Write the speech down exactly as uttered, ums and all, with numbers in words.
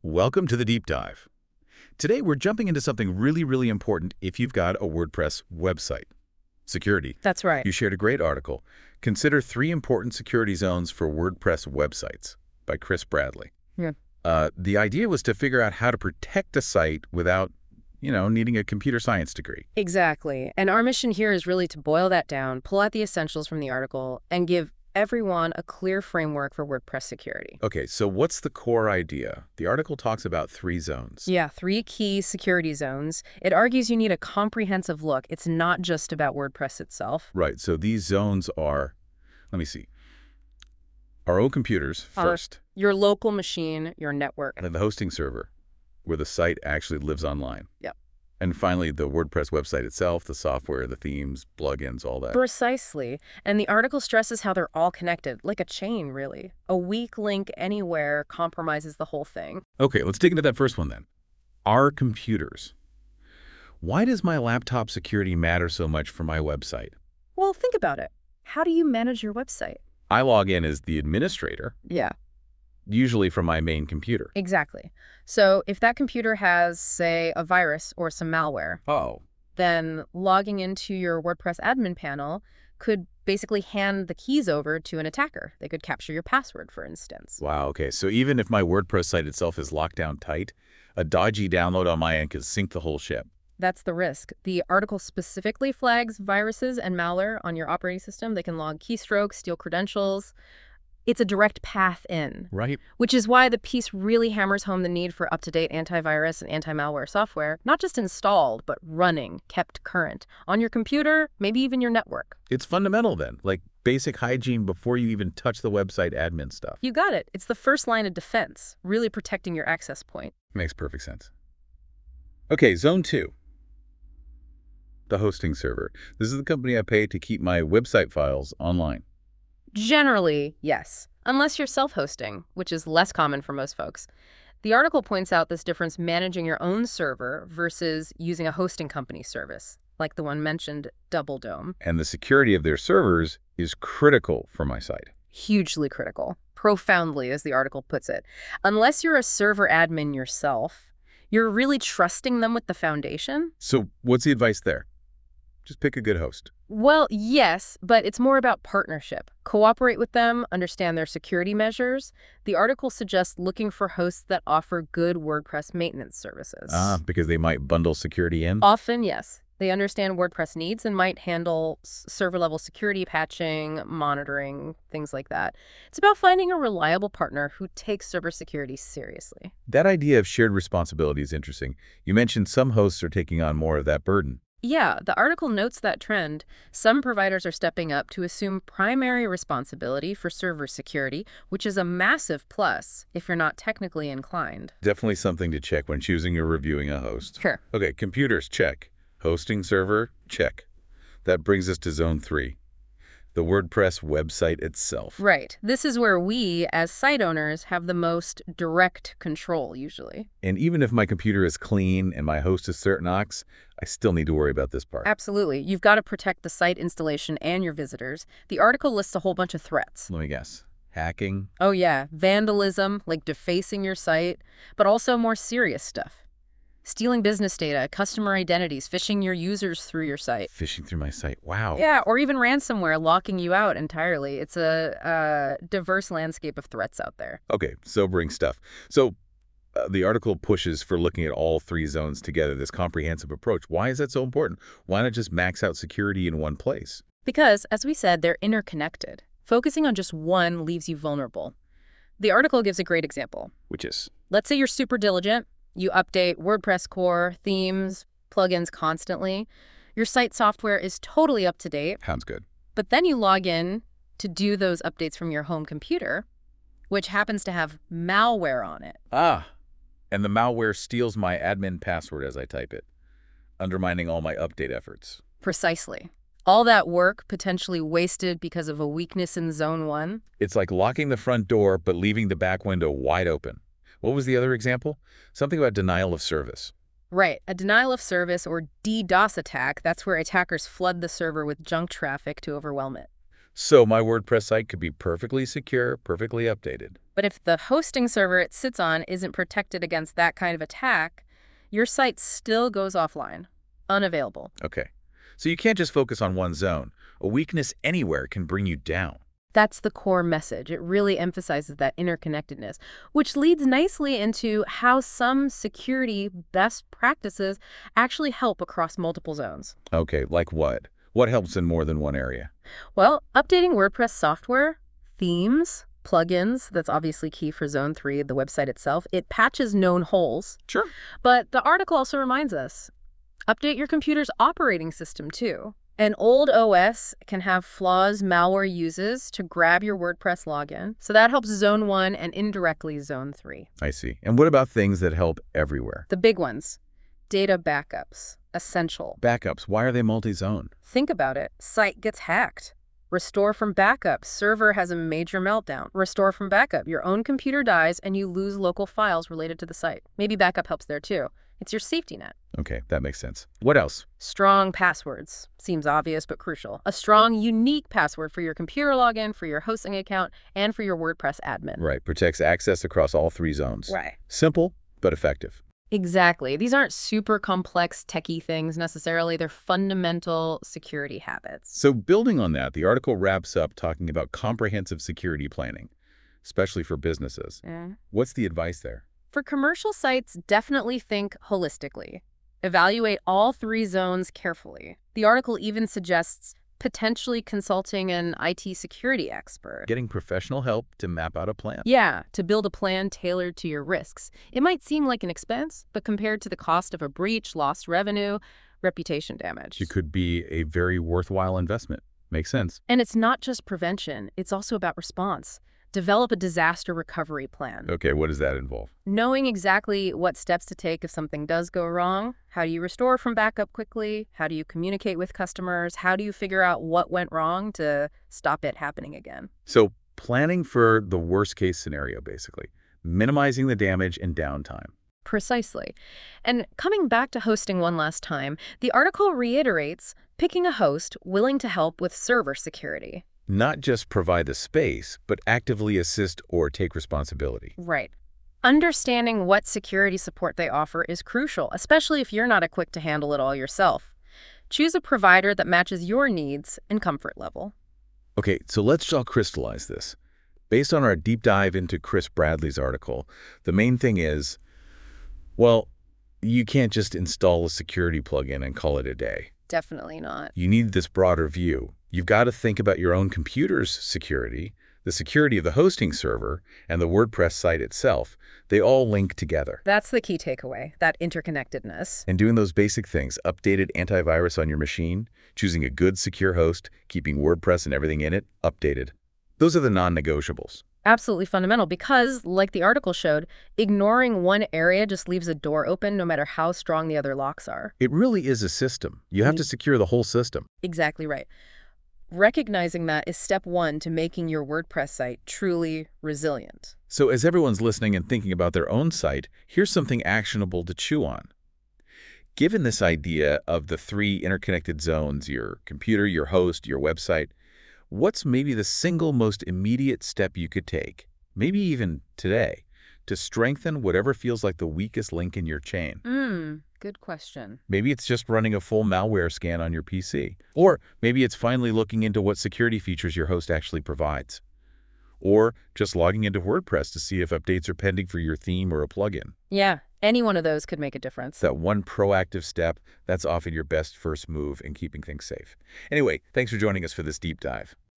Welcome to the Deep Dive. Today we're jumping into something really, really important if you've got a WordPress website. Security. That's right. You shared a great article, Consider Three Important Security Zones for WordPress Websites, by Chris Bradley. Yeah. Uh, the idea was to figure out how to protect a site without, you know, needing a computer science degree. Exactly. And our mission here is really to boil that down, pull out the essentials from the article, and give everyone a clear framework for WordPress security. Okay, so what's the core idea? The article talks about three zones. Yeah, three key security zones. It argues you need a comprehensive look. It's not just about WordPress itself. Right, so these zones are, let me see, our own computers first. Uh, your local machine, your network. And then the hosting server, where the site actually lives online. Yep. And finally, the WordPress website itself, the software, the themes, plugins, all that. Precisely. And the article stresses how they're all connected, like a chain, really. A weak link anywhere compromises the whole thing. Okay, let's dig into that first one then. Our computers. Why does my laptop security matter so much for my website? Well, think about it. How do you manage your website? I log in as the administrator. Yeah. Usually from my main computer. Exactly. So if that computer has, say, a virus or some malware, Oh. then logging into your WordPress admin panel could basically hand the keys over to an attacker. They could capture your password, for instance. Wow, okay. So even if my WordPress site itself is locked down tight, a dodgy download on my end could sink the whole ship. That's the risk. The article specifically flags viruses and malware on your operating system. They can log keystrokes, steal credentials. It's a direct path in. Right. Which is why the piece really hammers home the need for up-to-date antivirus and anti-malware software, not just installed, but running, kept current, on your computer, maybe even your network. It's fundamental then, like basic hygiene before you even touch the website admin stuff. You got it. It's the first line of defense, really protecting your access point. Makes perfect sense. Okay, zone two. The hosting server. This is the company I pay to keep my website files online. Generally, yes, unless you're self-hosting, which is less common for most folks. The article points out this difference managing your own server versus using a hosting company service, like the one mentioned, DoubleDome. And the security of their servers is critical for my site. Hugely critical. Profoundly, as the article puts it. Unless you're a server admin yourself, you're really trusting them with the foundation. So what's the advice there? Just pick a good host. Well, yes, but it's more about partnership. Cooperate with them, understand their security measures. The article suggests looking for hosts that offer good WordPress maintenance services. Ah, because they might bundle security in? Often, yes. They understand WordPress needs and might handle server-level security patching, monitoring, things like that. It's about finding a reliable partner who takes server security seriously. That idea of shared responsibility is interesting. You mentioned some hosts are taking on more of that burden. Yeah, the article notes that trend. Some providers are stepping up to assume primary responsibility for server security, which is a massive plus if you're not technically inclined. Definitely something to check when choosing or reviewing a host. Sure. Okay, computers, check. Hosting server, check. That brings us to zone three, the WordPress website itself. Right. This is where we, as site owners, have the most direct control, usually. And even if my computer is clean and my host is CertNox, I still need to worry about this part. Absolutely. You've got to protect the site installation and your visitors. The article lists a whole bunch of threats. Let me guess. Hacking? Oh, yeah. Vandalism, like defacing your site, but also more serious stuff. Stealing business data, customer identities, phishing your users through your site. Phishing through my site. Wow. Yeah, or even ransomware locking you out entirely. It's a, a diverse landscape of threats out there. Okay, sobering stuff. So uh, the article pushes for looking at all three zones together, this comprehensive approach. Why is that so important? Why not just max out security in one place? Because, as we said, they're interconnected. Focusing on just one leaves you vulnerable. The article gives a great example. Which is? Let's say you're super diligent. You update WordPress core, themes, plugins constantly. Your site software is totally up to date. Sounds good. But then you log in to do those updates from your home computer, which happens to have malware on it. Ah, and the malware steals my admin password as I type it, undermining all my update efforts. Precisely. All that work potentially wasted because of a weakness in zone one. It's like locking the front door but leaving the back window wide open. What was the other example? Something about denial of service. Right. A denial of service or DDoS attack, that's where attackers flood the server with junk traffic to overwhelm it. So my WordPress site could be perfectly secure, perfectly updated. But if the hosting server it sits on isn't protected against that kind of attack, your site still goes offline, unavailable. Okay. So you can't just focus on one zone. A weakness anywhere can bring you down. That's the core message. It really emphasizes that interconnectedness, which leads nicely into how some security best practices actually help across multiple zones. Okay, like what? What helps in more than one area? Well, updating WordPress software, themes, plugins, that's obviously key for Zone three, the website itself. It patches known holes. Sure. But the article also reminds us, update your computer's operating system too. An old O S can have flaws malware uses to grab your WordPress login. So that helps Zone one and indirectly Zone three. I see. And what about things that help everywhere? The big ones. Data backups. Essential. Backups, why are they multi-zone? Think about it. Site gets hacked. Restore from backup. Server has a major meltdown. Restore from backup. Your own computer dies and you lose local files related to the site. Maybe backup helps there too. It's your safety net. Okay, that makes sense. What else? Strong passwords. Seems obvious, but crucial. A strong, unique password for your computer login, for your hosting account, and for your WordPress admin. Right, protects access across all three zones. Right. Simple, but effective. Exactly. These aren't super complex techie things necessarily. They're fundamental security habits. So building on that, the article wraps up talking about comprehensive security planning, especially for businesses. Mm. What's the advice there? For commercial sites, definitely think holistically. Evaluate all three zones carefully. The article even suggests potentially consulting an I T security expert. Getting professional help to map out a plan. Yeah, to build a plan tailored to your risks. It might seem like an expense, but compared to the cost of a breach, lost revenue, reputation damage. It could be a very worthwhile investment. Makes sense. And it's not just prevention, it's also about response. Develop a disaster recovery plan. Okay, what does that involve? Knowing exactly what steps to take if something does go wrong. How do you restore from backup quickly? How do you communicate with customers? How do you figure out what went wrong to stop it happening again? So planning for the worst case scenario, basically. Minimizing the damage and downtime. Precisely. And coming back to hosting one last time, the article reiterates picking a host willing to help with server security. Not just provide the space, but actively assist or take responsibility. Right. Understanding what security support they offer is crucial, especially if you're not equipped to handle it all yourself. Choose a provider that matches your needs and comfort level. Okay, so let's all crystallize this. Based on our deep dive into Chris Bradley's article, the main thing is, well, you can't just install a security plugin and call it a day. Definitely not. You need this broader view. You've got to think about your own computer's security, the security of the hosting server, and the WordPress site itself. They all link together. That's the key takeaway, that interconnectedness. And doing those basic things, updated antivirus on your machine, choosing a good secure host, keeping WordPress and everything in it updated. Those are the non-negotiables. Absolutely fundamental because, like the article showed, ignoring one area just leaves a door open no matter how strong the other locks are. It really is a system. You have to secure the whole system. Exactly right. Recognizing that is step one to making your WordPress site truly resilient. So as everyone's listening and thinking about their own site, here's something actionable to chew on. Given this idea of the three interconnected zones, your computer, your host, your website, what's maybe the single most immediate step you could take, maybe even today, to strengthen whatever feels like the weakest link in your chain? Mm, good question. Maybe it's just running a full malware scan on your P C. Or maybe it's finally looking into what security features your host actually provides. Or just logging into WordPress to see if updates are pending for your theme or a plugin. Yeah, any one of those could make a difference. That one proactive step, that's often your best first move in keeping things safe. Anyway, thanks for joining us for this deep dive.